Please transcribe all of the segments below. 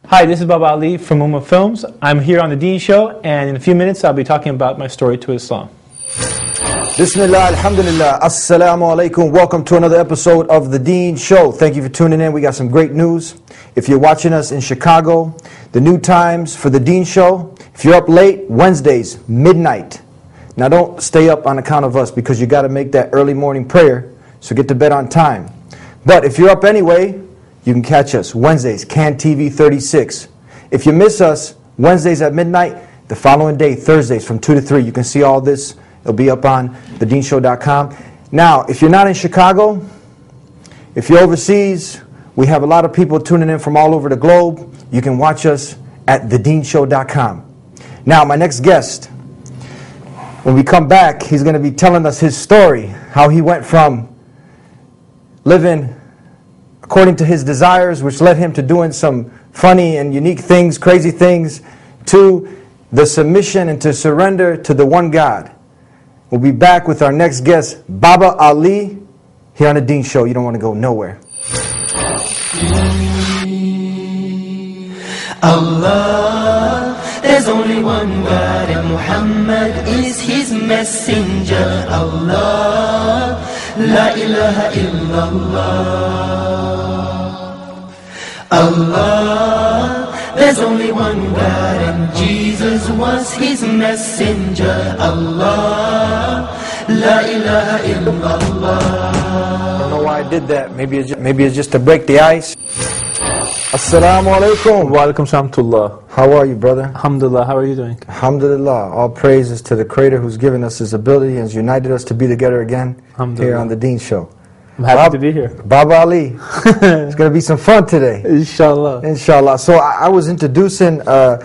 Hi, this is Baba Ali from Ummah Films. I'm here on The Deen Show, and in a few minutes I'll be talking about my story to Islam. Bismillah, alhamdulillah, assalamu alaikum. Welcome to another episode of The Deen Show. Thank you for tuning in. We got some great news. If you're watching us in Chicago, the new times for The Deen Show, if you're up late, Wednesdays, midnight. Now don't stay up on account of us because you got to make that early morning prayer, so get to bed on time. But if you're up anyway, you can catch us Wednesdays, CAN TV 36. If you miss us Wednesdays at midnight, the following day, Thursdays from 2 to 3, you can see all this. It'll be up on thedeenshow.com. Now, if you're not in Chicago, if you're overseas, we have a lot of people tuning in from all over the globe. You can watch us at thedeenshow.com. Now, my next guest, when we come back, he's going to be telling us his story, how he went from living according to his desires, which led him to doing some funny and unique things, crazy things, to the submission and to surrender to the one God. We'll be back with our next guest, Baba Ali, here on The Deen Show. You don't want to go nowhere. Allah, there's only one God and Muhammad is his messenger. Allah, la ilaha illallah. Allah, there's only one God and Jesus was his messenger. Allah, la ilaha illallah. I don't know why I did that. Maybe it's just to break the ice. Assalamu alaikum. Wa alaikum salam. How are you, brother? Alhamdulillah, how are you doing? Alhamdulillah. All praises to the Creator who's given us His ability and has united us to be together again here on The Deen Show. I'm happy to be here. Baba Ali. It's going to be some fun today. Inshallah. Inshallah. So I was introducing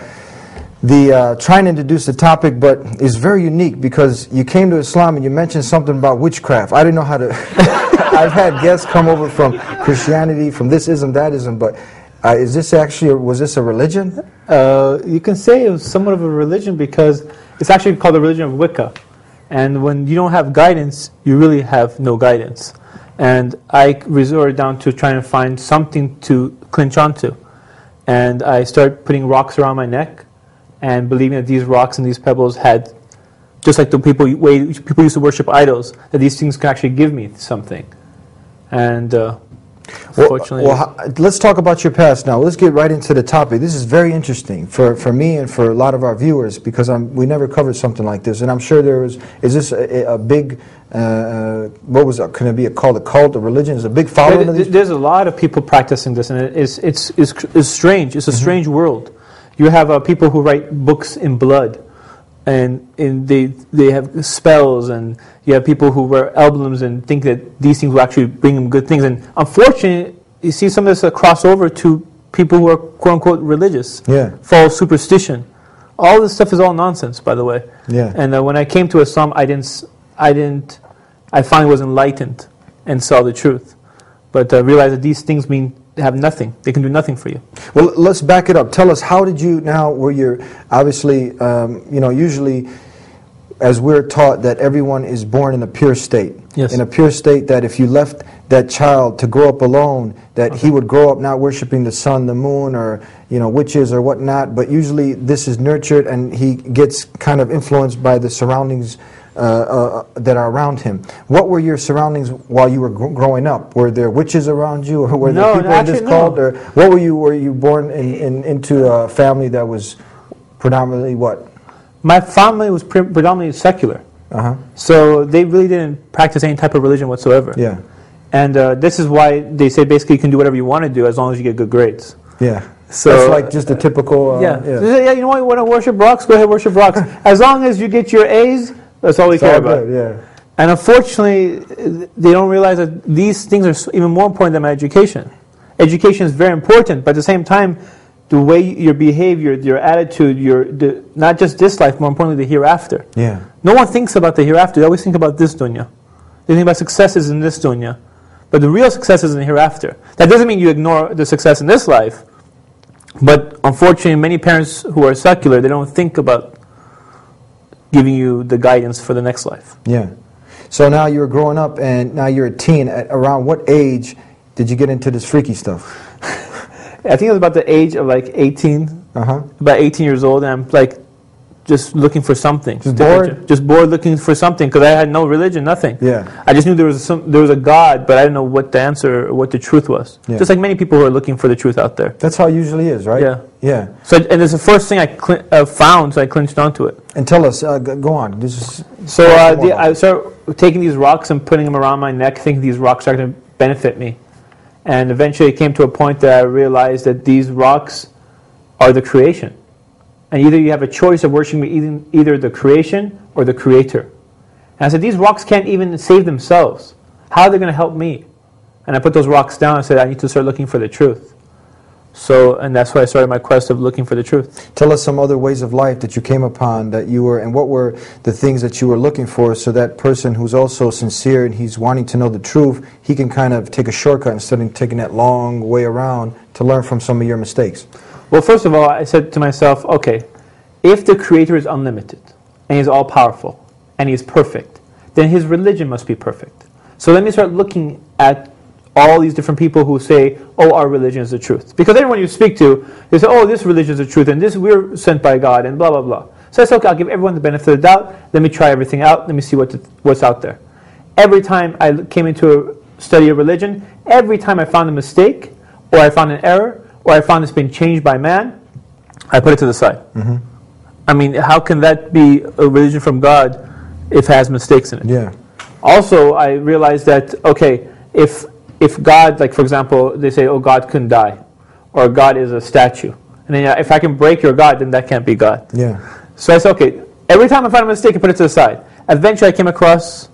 trying to introduce the topic, but it's very unique because you came to Islam and you mentioned something about witchcraft. I didn't know how to. I've had guests come over from Christianity, from this ism, that ism, but was this a religion? You can say it was somewhat of a religion because it's actually called the religion of Wicca. And when you don't have guidance, you really have no guidance. And I resorted down to trying to find something to clinch onto. And I started putting rocks around my neck and believing that these rocks and these pebbles had, just like the people used to worship idols, that these things could actually give me something. And unfortunately... let's talk about your past now. Let's get right into the topic. This is very interesting for me and for a lot of our viewers because we never covered something like this. And I'm sure is this a big... what was it? Can it be called a cult, a religion? Is a big following? There's a lot of people practicing this, and it's strange. It's a strange world. You have people who write books in blood, and they have spells, and you have people who wear emblems and think that these things will actually bring them good things. And unfortunately, you see some of this cross over to people who are quote unquote religious, false superstition. All this stuff is all nonsense, by the way. Yeah. And when I came to Islam, I finally was enlightened and saw the truth. But realized that these things have nothing. They can do nothing for you. Well, let's back it up. Tell us, how did you now, where you're obviously, usually as we're taught that everyone is born in a pure state. Yes. In a pure state that if you left that child to grow up alone, that he would grow up not worshiping the sun, the moon, or witches or whatnot, but usually this is nurtured and he gets kind of influenced by the surroundings that are around him. What were your surroundings while you were growing up? Were there witches around you, or were there people in this cult? Or what were you born into a family that was predominantly what? My family was predominantly secular. So they really didn't practice any type of religion whatsoever. Yeah. And this is why they say basically you can do whatever you want to do as long as you get good grades. Yeah. So that's like just a typical... You know what, you want to worship rocks? Go ahead, worship rocks. As long as you get your A's, that's all we care about. Good, yeah. And unfortunately, they don't realize that these things are even more important than my education. Education is very important, but at the same time, the way your behavior, your attitude, not just this life, more importantly, the hereafter. Yeah. No one thinks about the hereafter. They always think about this dunya. They think about successes in this dunya. But the real success is in the hereafter. That doesn't mean you ignore the success in this life. But unfortunately, many parents who are secular, they don't think about giving you the guidance for the next life. Yeah. So now you're growing up and now you're a teen. At around what age did you get into this freaky stuff? I think it was about the age of like 18, Uh-huh. about 18 years old, and I'm like just looking for something. Just bored? Just bored looking for something because I had no religion, nothing. Yeah. I just knew there was a God, but I didn't know what the answer or what the truth was. Yeah. Just like many people who are looking for the truth out there. That's how it usually is, right? Yeah. Yeah. So, and it's the first thing I found, so I clinched onto it. And tell us, go on. This is So I started taking these rocks and putting them around my neck, thinking these rocks are going to benefit me. And eventually it came to a point that I realized that these rocks are the creation. And either you have a choice of worshiping either the creation or the creator. And I said, these rocks can't even save themselves. How are they going to help me? And I put those rocks down and said, I need to start looking for the truth. So, and that's why I started my quest of looking for the truth. Tell us some other ways of life that you came upon that you were, and what were the things that you were looking for, so that person who's also sincere and he's wanting to know the truth, he can kind of take a shortcut instead of taking that long way around to learn from some of your mistakes. Well, first of all, I said to myself, okay, if the Creator is unlimited, and He's all-powerful, and He's perfect, then His religion must be perfect. So let me start looking at all these different people who say, oh, our religion is the truth. Because everyone you speak to, they say, oh, this religion is the truth, and this we're sent by God, and blah, blah, blah. So I said, okay, I'll give everyone the benefit of the doubt. Let me try everything out. Let me see what's out there. Every time I came into a study of religion, every time I found a mistake, or I found an error, or I found it's been changed by man, I put it to the side. Mm-hmm. I mean, how can that be a religion from God if it has mistakes in it? Yeah. Also, I realized that, okay, if God, like for example, they say, oh, God couldn't die, or God is a statue. And then if I can break your God, then that can't be God. Yeah. So I said, okay, every time I find a mistake, I put it to the side. Eventually, I came across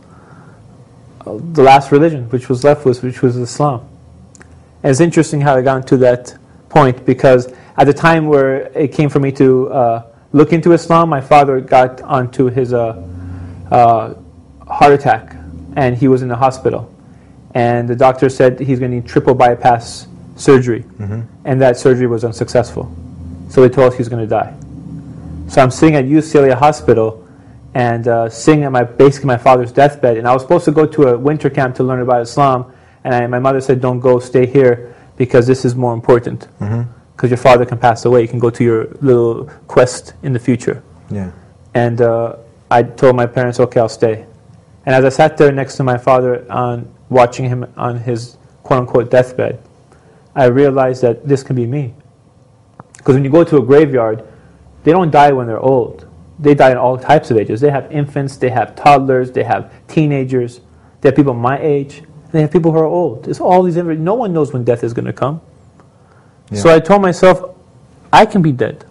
the last religion, which was left, which was Islam. And it's interesting how I got into that point, because at the time where it came for me to look into Islam, my father got onto his heart attack, and he was in the hospital. And the doctor said he's going to need triple bypass surgery, and that surgery was unsuccessful. So they told us he's going to die. So I'm sitting at UCLA Hospital and sitting at basically my father's deathbed, and I was supposed to go to a winter camp to learn about Islam, and my mother said, don't go, stay here, because this is more important. Because your father can pass away, you can go to your little quest in the future. Yeah. And I told my parents, okay, I'll stay. And as I sat there next to my father, watching him on his quote-unquote deathbed, I realized that this can be me. Because when you go to a graveyard, they don't die when they're old. They die in all types of ages. They have infants, they have toddlers, they have teenagers, they have people my age, and they have people who are old. It's all these. No one knows when death is going to come. Yeah. So I told myself, I can be dead.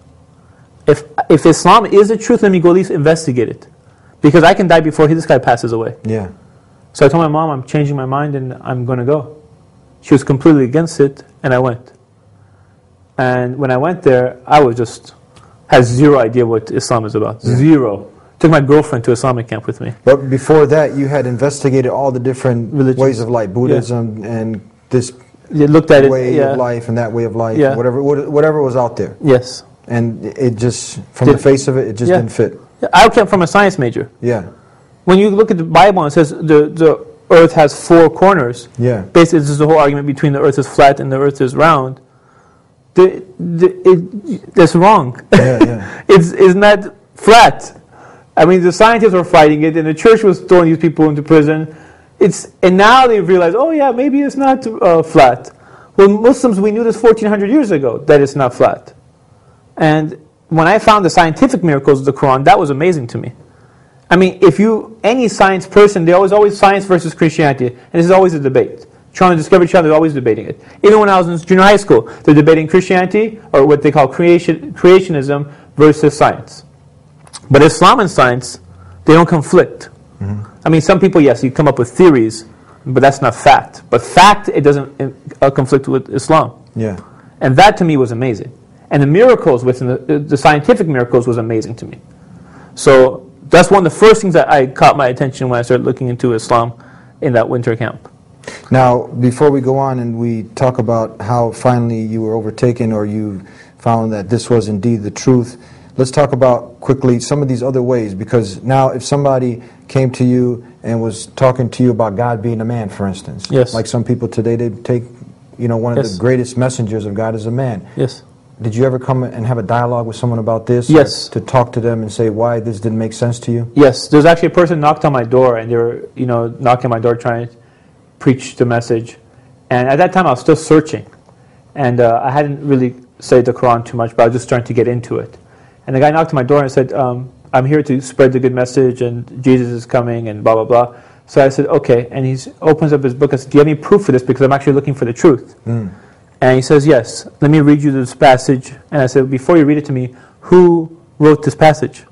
If Islam is the truth, let me go at least investigate it. Because I can die before this guy passes away. Yeah. So I told my mom, I'm changing my mind and I'm going to go. She was completely against it, and I went. And when I went there, I had zero idea what Islam is about. Yeah. Zero. Took my girlfriend to Islamic camp with me. But before that, you had investigated all the different religions, ways of life, Buddhism, and this looked at way of life and that way of life, whatever was out there. Yes. And it just, from the face of it, it just didn't fit. I came from a science major. Yeah. When you look at the Bible, and it says the earth has four corners. Yeah. Basically, this is the whole argument between the earth is flat and the earth is round. That's wrong. Yeah. It's not flat. I mean, the scientists were fighting it, and the church was throwing these people into prison. And now they've realized, oh yeah, maybe it's not flat. Well, Muslims, we knew this 1400 years ago, that it's not flat. And when I found the scientific miracles of the Quran, that was amazing to me. I mean, any science person, they always science versus Christianity, and this is always a debate. Trying to discover each other, they're always debating it. Even when I was in junior high school, they're debating Christianity, or what they call creationism, versus science. But Islam and science, they don't conflict. I mean, some people, yes, you come up with theories, but that's not fact. But fact, it doesn't conflict with Islam. Yeah. And that to me was amazing. And the miracles within the scientific miracles was amazing to me. So that's one of the first things that I caught my attention when I started looking into Islam in that winter camp. Now, before we go on and we talk about how finally you were overtaken or you found that this was indeed the truth, let's talk about quickly some of these other ways, because now if somebody came to you and was talking to you about God being a man, for instance, yes. like some people today, they take you know, one of Yes. the greatest messengers of God is a man. Yes. Did you ever come and have a dialogue with someone about this? Yes. To talk to them and say why this didn't make sense to you? Yes. There's actually a person knocked on my door, and they were, knocking on my door trying to preach the message. And at that time, I was still searching. And I hadn't really studied the Quran too much, but I was just starting to get into it. And the guy knocked on my door and said, I'm here to spread the good message, and Jesus is coming, and blah, blah, blah. So I said, okay. And he opens up his book and says, do you have any proof for this? Because I'm actually looking for the truth. And he says, yes. Let me read you this passage. And I said, before you read it to me, who wrote this passage?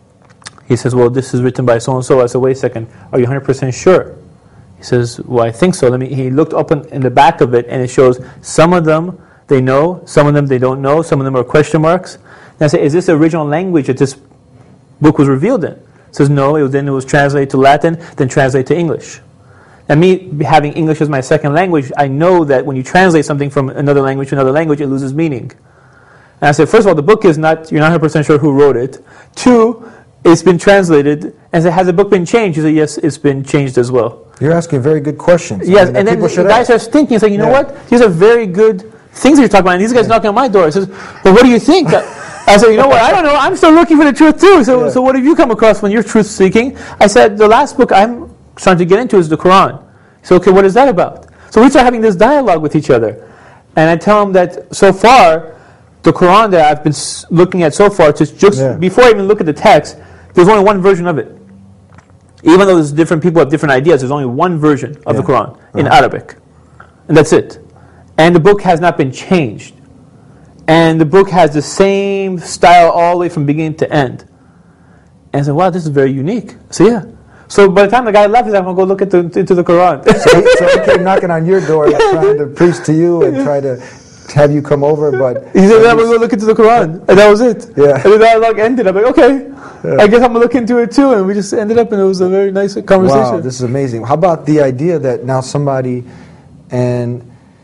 He says, well, this is written by so-and-so. I said, wait a second. Are you 100% sure? He says, well, I think so. He looked up in the back of it, and it shows some of them they know, some of them they don't know, some of them are question marks. And I said, is this the original language that this book was revealed in? He says, no, then it was translated to Latin, then translated to English. And me having English as my second language, I know that when you translate something from another language to another language, it loses meaning. And I said, first of all, the book is not, you're not 100% sure who wrote it. Two, it's been translated. And I said, has the book been changed? He said, yes, it's been changed as well. You're asking very good questions. Yes, and then the guy starts thinking, he's like, you know what? These are very good things that you're talking about. And these guys knocking on my door. He says, well, what do you think? I said, you know what? I don't know. I'm still looking for the truth too. So what have you come across when you're truth seeking? I said, the last book I'm starting to get into is the Quran. So, okay, what is that about? So we start having this dialogue with each other. And I tell him that so far, the Quran that I've been looking at so far, just before I even look at the text, there's only one version of it. Even though there's different people have different ideas, there's only one version of the Quran in Arabic. And that's it. And the book has not been changed. And the book has the same style all the way from beginning to end. And I said, wow, this is very unique. So yeah. So by the time the guy left, he said, I'm going to go look into the Quran. So he came knocking on your door trying to preach to you and try to have you come over, but... He said, I'm going to go look into the Quran. And that was it. Yeah. And the dialogue ended. I'm like, okay, I guess I'm going to look into it too. And we just ended up, and it was a very nice conversation. Wow, this is amazing. How about the idea that now somebody, and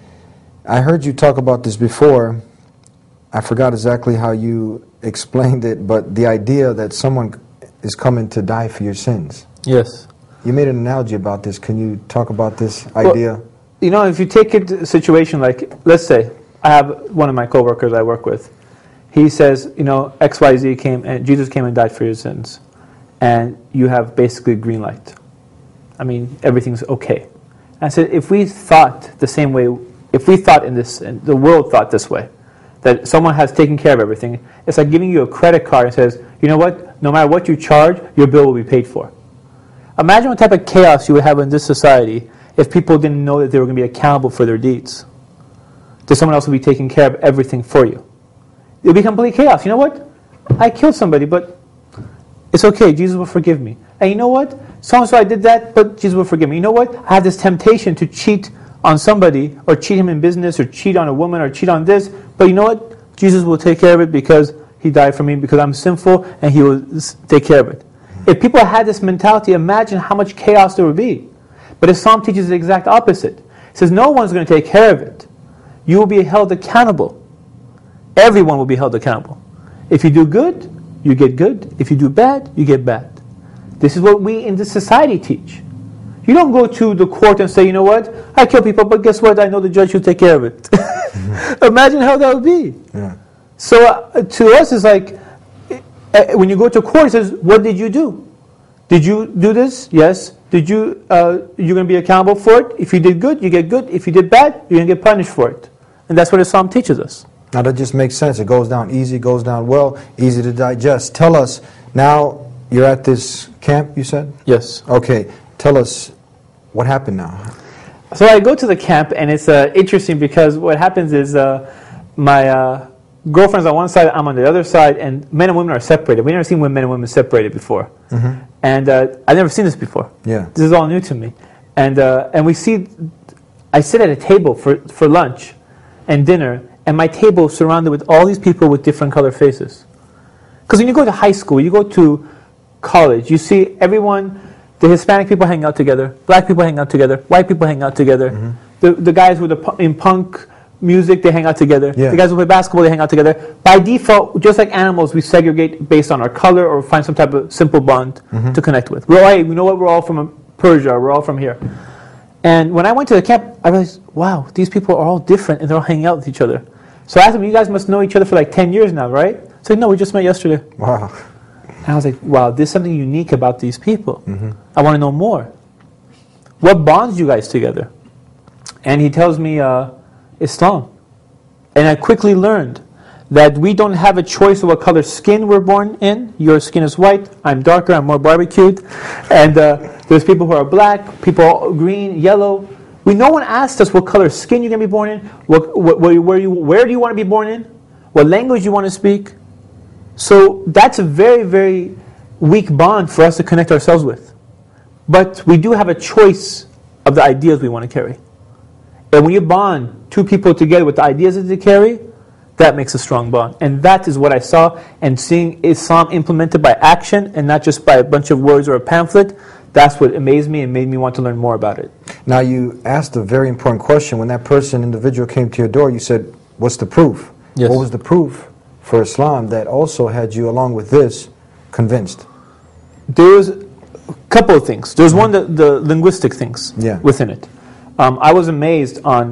I heard you talk about this before, I forgot exactly how you explained it, but the idea that someone is coming to die for your sins. Yes. You made an analogy about this. Can you talk about this idea? Well, if you take a situation like, let's say, I have one of my coworkers I work with. He says, XYZ came, and Jesus came and died for your sins. And you have basically green light. I mean, everything's okay. And I said, if we thought the same way, if we thought in this, and the world thought this way, that someone has taken care of everything, it's like giving you a credit card and says, you know what, no matter what you charge, your bill will be paid for. Imagine what type of chaos you would have in this society if people didn't know that they were going to be accountable for their deeds. That someone else will be taking care of everything for you. It would be complete chaos. You know what? I killed somebody, but it's okay. Jesus will forgive me. And you know what? So-and-so I did that, but Jesus will forgive me. You know what? I have this temptation to cheat on somebody, or cheat him in business, or cheat on a woman, or cheat on this. But you know what? Jesus will take care of it because he died for me, because I'm sinful, and he will take care of it. If people had this mentality, imagine how much chaos there would be. But Islam teaches the exact opposite. It says no one's going to take care of it. You will be held accountable. Everyone will be held accountable. If you do good, you get good. If you do bad, you get bad. This is what we in this society teach. You don't go to the court and say, you know what, I kill people, but guess what, I know the judge will take care of it. Imagine how that would be. Yeah. So to us, it's like, when you go to court, it says, what did you do? Did you do this? Yes. Did you, you're going to be accountable for it. If you did good, you get good. If you did bad, you're going to get punished for it. And that's what Islam teaches us. Now that just makes sense. It goes down easy, goes down well, easy to digest. Tell us, now you're at this camp, you said? Yes. Okay. Tell us, what happened now? So I go to the camp, and it's interesting because what happens is my girlfriend's on one side, I'm on the other side, and men and women are separated. We've never seen men and women separated before. Mm-hmm. And I've never seen this before. Yeah. This is all new to me. And we see, I sit at a table for lunch and dinner, and my table is surrounded with all these people with different color faces. Because when you go to high school, you go to college, you see everyone, the Hispanic people hang out together, black people hang out together, white people hang out together, mm-hmm. the guys in punk music, they hang out together. Yeah. The guys who play basketball, they hang out together. By default, just like animals, we segregate based on our color or find some type of simple bond mm-hmm. to connect with. We know what? We're all from Persia. We're all from here. And when I went to the camp, I realized, wow, these people are all different and they're all hanging out with each other. So I asked them, you guys must know each other for like 10 years now, right? They said, no, we just met yesterday. Wow. And I was like, wow, there's something unique about these people. I want to know more. What bonds you guys together? And he tells me Islam. And I quickly learned that we don't have a choice of what color skin we're born in. Your skin is white, I'm darker, I'm more barbecued. And there's people who are black, people green, yellow. No one asked us what color skin you're going to be born in, where do you want to be born in, what language you want to speak. So that's a very, very weak bond for us to connect ourselves with. But we do have a choice of the ideas we want to carry. And when you bond two people together with the ideas that they carry, that makes a strong bond. And that is what I saw. And seeing Islam implemented by action and not just by a bunch of words or a pamphlet, that's what amazed me and made me want to learn more about it. Now you asked a very important question. When that individual came to your door, you said, what's the proof? Yes. What was the proof for Islam that also had you, along with this, convinced? There was a couple of things. There's one, the linguistic things within it. I was amazed on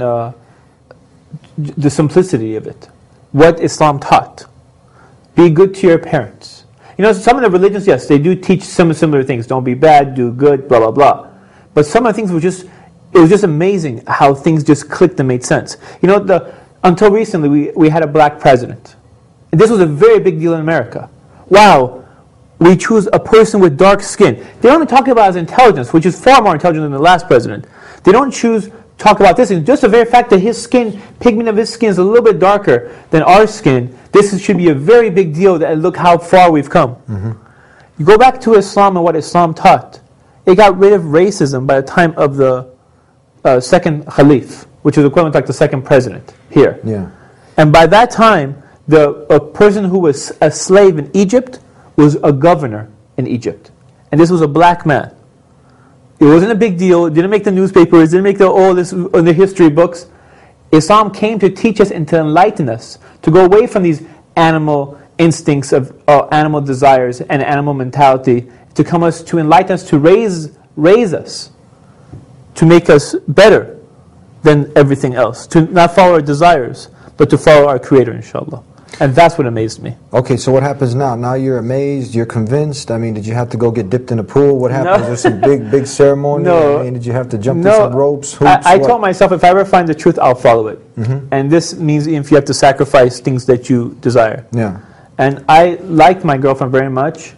the simplicity of it. What Islam taught. Be good to your parents. You know, some of the religions, yes, they do teach some similar things. Don't be bad, do good, blah, blah, blah. But some of the things were it was just amazing how things just clicked and made sense. You know, until recently, we had a black president. This was a very big deal in America. Wow, we choose a person with dark skin. They don't even talk about his intelligence, which is far more intelligent than the last president. They don't talk about this. And just the very fact that his pigment of his skin is a little bit darker than our skin, this should be a very big deal. That look how far we've come. You go back to Islam and what Islam taught. It got rid of racism by the time of the second Khalif, which is equivalent to like the second president here. Yeah. And by that time, a person who was a slave in Egypt was a governor in Egypt. And this was a black man. It wasn't a big deal. It didn't make the newspapers. It didn't make all this in the history books. Islam came to teach us and to enlighten us, to go away from these animal instincts of animal desires and animal mentality, to enlighten us, to raise us, to make us better than everything else, to not follow our desires, but to follow our Creator, inshallah. And that's what amazed me. Okay, so what happens now? Now you're amazed, you're convinced. I mean, did you have to go get dipped in a pool? What happened? No. Was there some big ceremony? No. I mean, did you have to jump through some ropes, hoops? I told myself, if I ever find the truth, I'll follow it. And this means if you have to sacrifice things that you desire. Yeah. And I liked my girlfriend very much,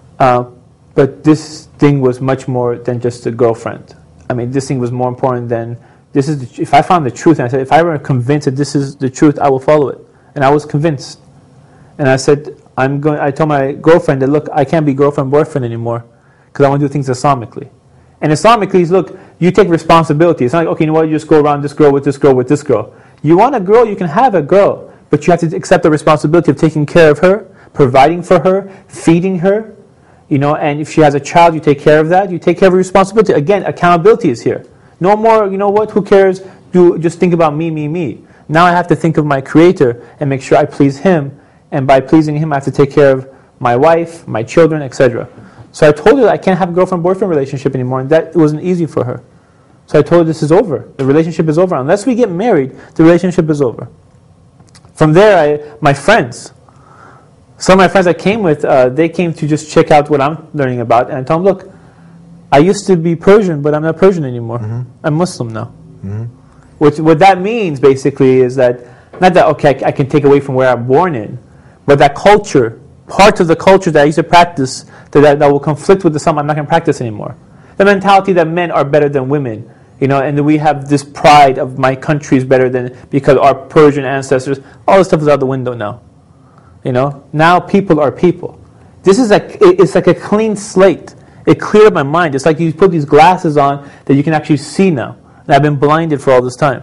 but this thing was much more than just a girlfriend. I mean, this thing was more important than, if I found the truth, and I said, if I were convinced that this is the truth, I will follow it. And I was convinced. And I said, I told my girlfriend that, look, I can't be girlfriend-boyfriend anymore because I want to do things Islamically. And Islamically is, look, you take responsibility. It's not like, okay, you know what, you just go around this girl with this girl with this girl. You want a girl, you can have a girl, but you have to accept the responsibility of taking care of her, providing for her, feeding her, you know, and if she has a child, you take care of that, you take care of her responsibility. Again, accountability is here. No more, you know what, who cares, just think about me. Now I have to think of my Creator and make sure I please Him. And by pleasing Him, I have to take care of my wife, my children, etc. So I told her that I can't have a girlfriend-boyfriend relationship anymore, and that wasn't easy for her. So I told her this is over. The relationship is over. Unless we get married, the relationship is over. From there, my friends, some of my friends I came with, they came to just check out what I'm learning about. And I told them, look, I used to be Persian, but I'm not Persian anymore. I'm Muslim now. What that means, basically, is that, not that, okay, I can take away from where I'm born in, but that culture, parts of the culture that I used to practice, that will conflict with the Islam, I'm not going to practice anymore. The mentality that men are better than women, you know, and we have this pride of my country is better than, because our Persian ancestors, all this stuff is out the window now. You know, now people are people. This is it's like a clean slate. It cleared up my mind. It's like you put these glasses on that you can actually see now. And I've been blinded for all this time.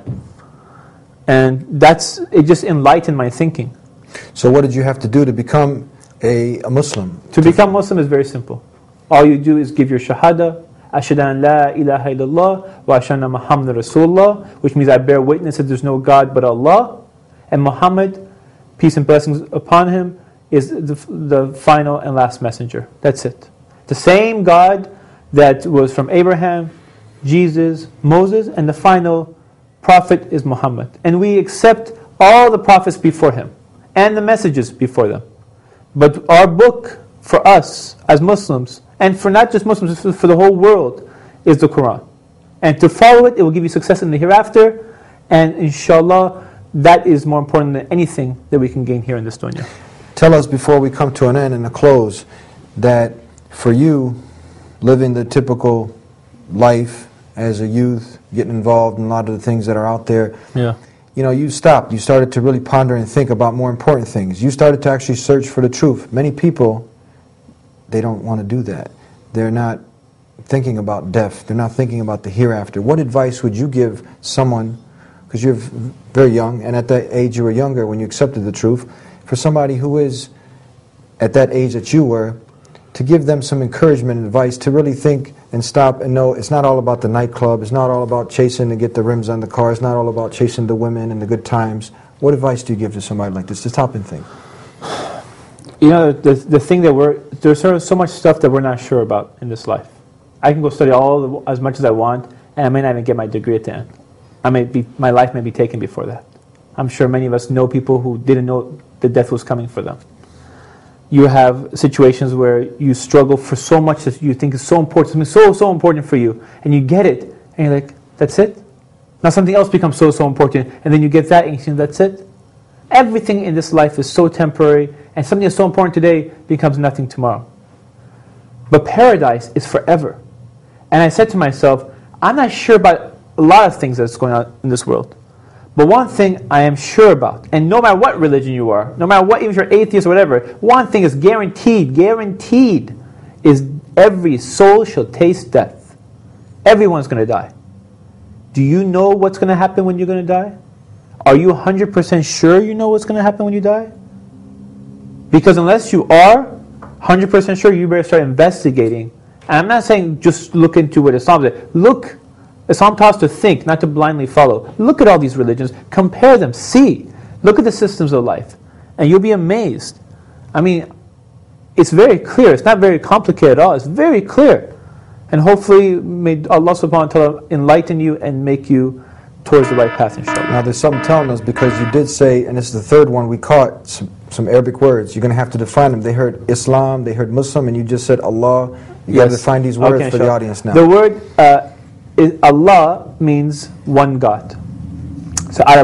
And it just enlightened my thinking. So what did you have to do to become a Muslim? To become Muslim is very simple. All you do is give your shahada, ashhadu an la ilaha illallah wa ashhadu anna Muhammadan Rasulullah, which means I bear witness that there's no God but Allah, and Muhammad, peace and blessings upon him, is the final and last messenger. That's it. The same God that was from Abraham, Jesus, Moses, and the final prophet is Muhammad. And we accept all the prophets before him and the messages before them. But our book for us as Muslims, and for not just Muslims, for the whole world, is the Quran. And to follow it, it will give you success in the hereafter. And inshallah, that is more important than anything that we can gain here in this dunya. Tell us before we come to an end and a close that for you, living the typical life as a youth, getting involved in a lot of the things that are out there, you know, you stopped. You started to really ponder and think about more important things. You started to actually search for the truth. Many people, they don't want to do that. They're not thinking about death. They're not thinking about the hereafter. What advice would you give someone, because you're very young, and at that age you were younger when you accepted the truth, for somebody who is at that age that you were, to give them some encouragement and advice to really think and stop and know it's not all about the nightclub, it's not all about chasing to get the rims on the car, it's not all about chasing the women and the good times. What advice do you give to somebody like this, to stop and think? You know, the thing that there's so much stuff that we're not sure about in this life. I can go study as much as I want, and I may not even get my degree at the end. My life may be taken before that. I'm sure many of us know people who didn't know that death was coming for them. You have situations where you struggle for so much that you think is so important, something so important for you, and you get it, and you're like, that's it? Now something else becomes so important, and then you get that, and you think, that's it? Everything in this life is so temporary, and something that's so important today becomes nothing tomorrow. But paradise is forever. And I said to myself, I'm not sure about a lot of things that's going on in this world. But one thing I am sure about, and no matter what religion you are, no matter what, even if you're atheist or whatever, one thing is guaranteed, is every soul shall taste death. Everyone's going to die. Do you know what's going to happen when you're going to die? Are you 100% sure you know what's going to happen when you die? Because unless you are 100% sure, you better start investigating. And I'm not saying just look into what Islam says. Look, Islam taught us to think, not to blindly follow. Look at all these religions, compare them, see. Look at the systems of life, and you'll be amazed. I mean, it's very clear. It's not very complicated at all. It's very clear. And hopefully, may Allah subhanahu wa ta'ala enlighten you and make you towards the right path, inshallah. Now there's something telling us, because you did say, and this is the third one, we caught some Arabic words. You're going to have to define them. They heard Islam, they heard Muslim, and you just said Allah. You got to define these words for the audience now. The word Allah means one God. It's an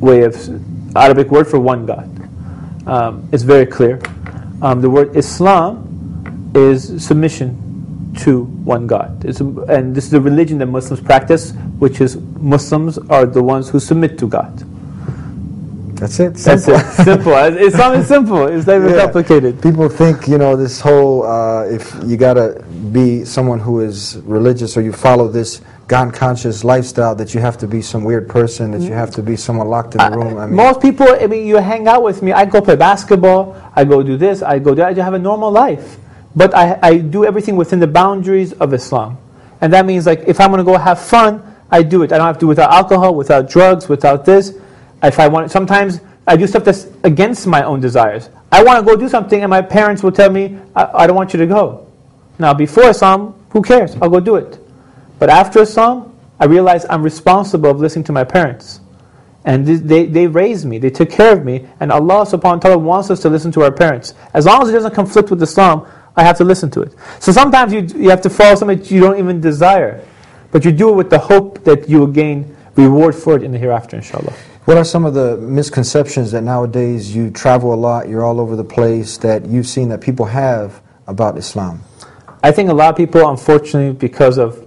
Arabic word for one God. It's very clear. The word Islam is submission to one God. And this is the religion that Muslims practice, which is Muslims are the ones who submit to God. That's it. Simple. That's it. Simple. Islam is simple. It's not even complicated. People think, this whole, if you got to be someone who is religious or you follow this God-conscious lifestyle, that you have to be some weird person, that you have to be someone locked in the room. Most people, you hang out with me, I go play basketball, I go do this, I go there, I just have a normal life. But I do everything within the boundaries of Islam. And that means, like, if I'm going to go have fun, I do it. I don't have to do it without alcohol, without drugs, without this. If I want, sometimes I do stuff that's against my own desires. I want to go do something, and my parents will tell me, I don't want you to go. Now, before Islam, who cares? I'll go do it. But after Islam, I realize I'm responsible of listening to my parents. And they raised me, they took care of me, and Allah subhanahu wa ta'ala wants us to listen to our parents. As long as it doesn't conflict with Islam, I have to listen to it. So sometimes you have to follow something that you don't even desire, but you do it with the hope that you will gain reward for it in the hereafter, inshallah. What are some of the misconceptions that nowadays you travel a lot, you're all over the place, that you've seen that people have about Islam? I think a lot of people, unfortunately, because of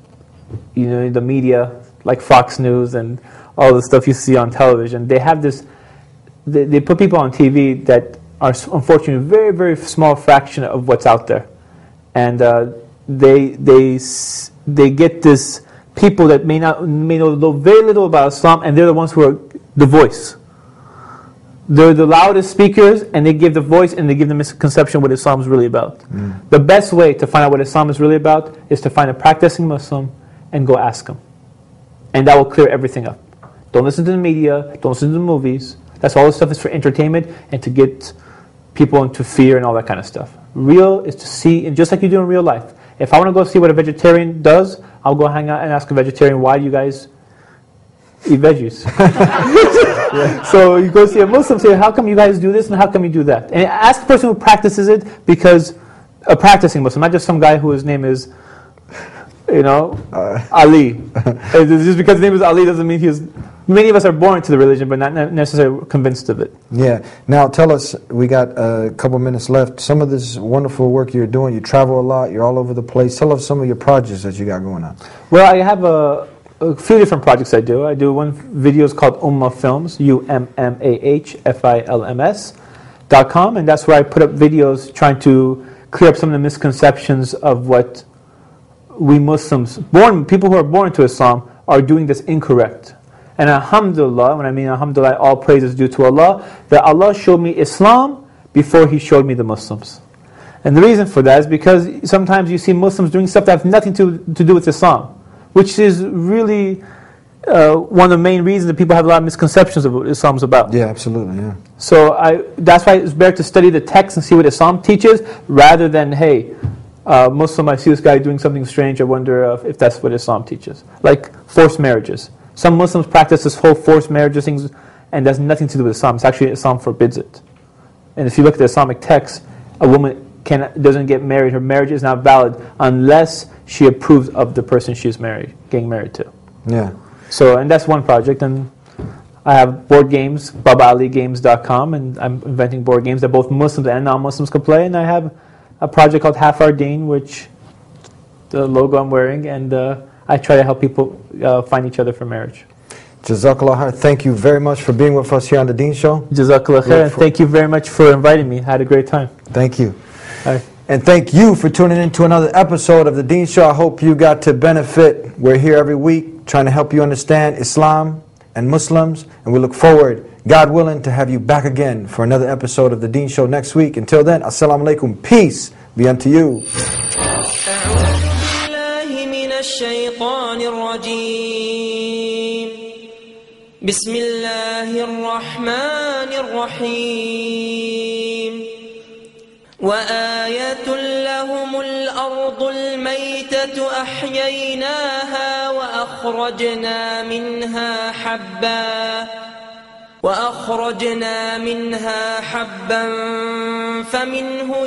the media, like Fox News and all the stuff you see on television, they have this, they put people on TV that are unfortunately a very, very small fraction of what's out there. And they get this people that may know very little about Islam, and they're the ones who are the voice. They're the loudest speakers, and they give the voice, and they give the misconception what Islam is really about. The best way to find out what Islam is really about is to find a practicing Muslim and go ask him. And that will clear everything up. Don't listen to the media, don't listen to the movies. That's all this stuff is for entertainment and to get people into fear and all that kind of stuff. Real is to see, and just like you do in real life, If I want to go see what a vegetarian does, I'll go hang out and ask a vegetarian, why do you guys eat veggies? So you go see a Muslim, say, how come you guys do this and how come you do that? And ask the person who practices it, because a practicing Muslim, not just some guy whose name is, Ali. Just because his name is Ali doesn't mean he's... Many of us are born to the religion, but not necessarily convinced of it. Yeah. Now tell us, we got a couple minutes left. Some of this wonderful work you're doing, you travel a lot, you're all over the place. Tell us some of your projects that you got going on. Well, I have a few different projects I do. I do one video called Ummah Films, UMMAHFILMS.com, and that's where I put up videos trying to clear up some of the misconceptions of what we Muslims, people who are born into Islam, are doing this incorrect. And alhamdulillah, when I mean alhamdulillah, all praise is due to Allah, that Allah showed me Islam before He showed me the Muslims. And the reason for that is because sometimes you see Muslims doing stuff that has nothing to do with Islam, which is really one of the main reasons that people have a lot of misconceptions of what Islam's about. Yeah, absolutely, yeah. So that's why it's better to study the text and see what Islam teaches, rather than, hey, Muslim, I see this guy doing something strange, I wonder if that's what Islam teaches. Like forced marriages. Some Muslims practice this whole forced marriages things, and that's nothing to do with Islam. It's actually Islam forbids it. And if you look at the Islamic text, a woman doesn't get married. Her marriage is not valid unless she approves of the person she's getting married to. Yeah. So, and that's one project. And I have board games, BabaAliGames.com, and I'm inventing board games that both Muslims and non-Muslims can play. And I have a project called Half Our Deen, which the logo I'm wearing, and I try to help people find each other for marriage. Jazakallah khair. Thank you very much for being with us here on the Deen Show. Jazakallah khair, and thank you very much for inviting me. I had a great time. Thank you. Hi. And thank you for tuning in to another episode of the Deen Show. I hope you got to benefit. We're here every week trying to help you understand Islam and Muslims, and we look forward, God willing, to have you back again for another episode of the Deen Show next week. Until then, assalamu alaikum. Peace be unto you. الشيطان الرجيم بسم الله الرحمن الرحيم وآية لهم الأرض الميتة أحييناها وأخرجنا منها حبا فمنه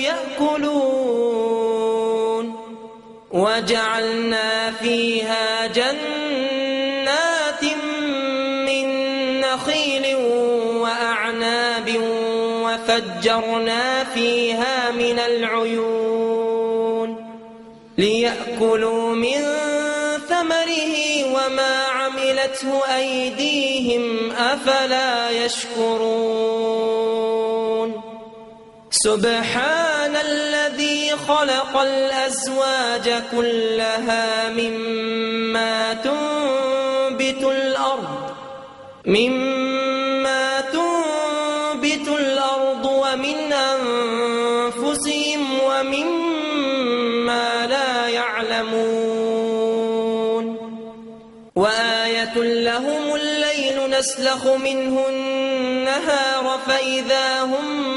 يأكلون وجعلنا فيها جنات من نخيل وأعناب وفجرنا فيها من العيون ليأكلوا من ثمره وما عملته أيديهم أفلا يشكرون سبحان الذي خلق الأزواج كلها مما تنبت الأرض ومن أنفسهم ومما لا يعلمون وآية لهم الليل نسلخ منه النهار فإذا هم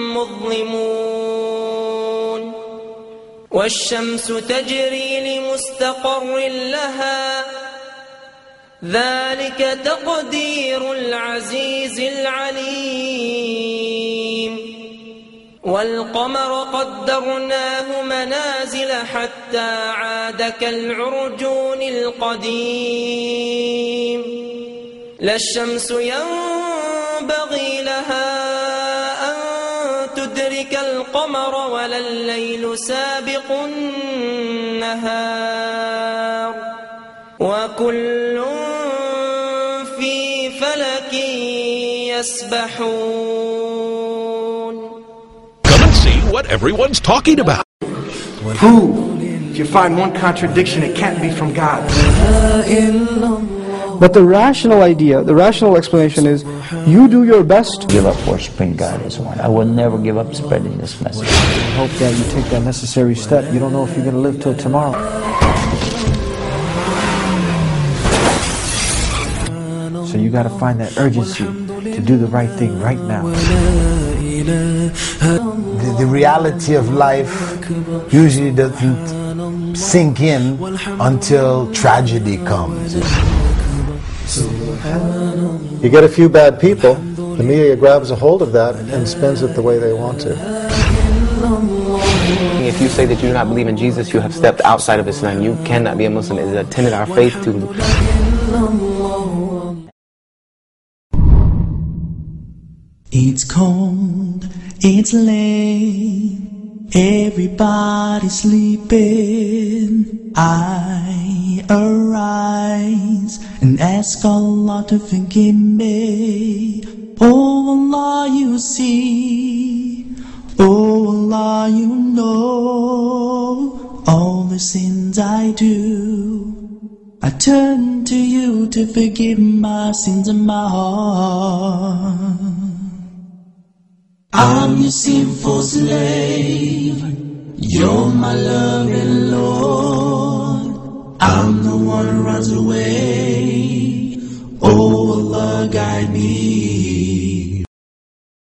مظلمون والشمس تجري لمستقر لها ذلك تقدير العزيز العليم والقمر قدرناه منازل حتى عاد كالعرجون القديم لا الشمس ينبغي لها أن تدرك القمر ولا الليل سابق النهار وكل في فلك يسبحون. Come and see what everyone's talking about. Prove. If you find one contradiction, it can't be from God. But the rational idea, the rational explanation is, you do your best. Give up worshiping God as one. I will never give up spreading this message. I hope that you take that necessary step. You don't know if you're going to live till tomorrow. So you got to find that urgency to do the right thing right now. The reality of life usually doesn't sink in until tragedy comes. You get a few bad people, the media grabs a hold of that and spins it the way they want to. If you say that you do not believe in Jesus, you have stepped outside of Islam. You cannot be a Muslim. It is a tenet of our faith to... It's cold, it's late, everybody's sleeping. I arise and ask Allah to forgive me. Oh Allah, you see, oh Allah, you know all the sins I do. I turn to you to forgive my sins in my heart. I'm your sinful slave, you're my loving Lord. I'm the one who runs away. Oh Allah, guide me